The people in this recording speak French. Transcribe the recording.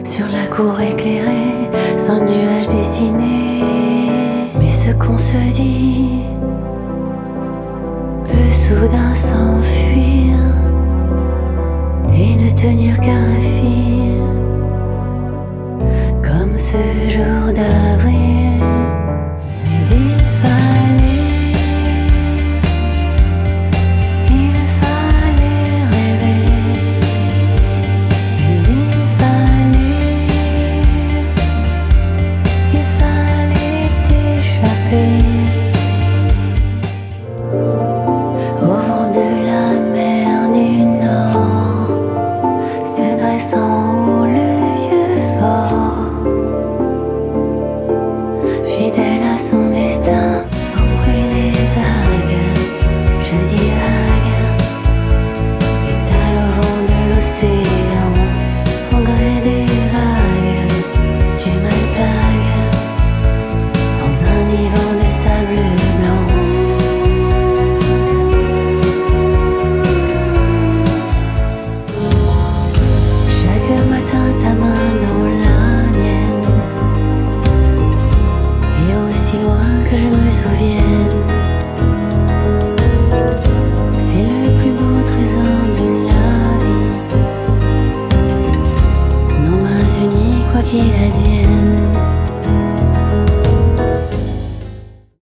sur la cour éclairée, sans nuage dessiné. Mais ce qu'on se dit peut soudain s'enfuir et ne tenir qu'à un fil.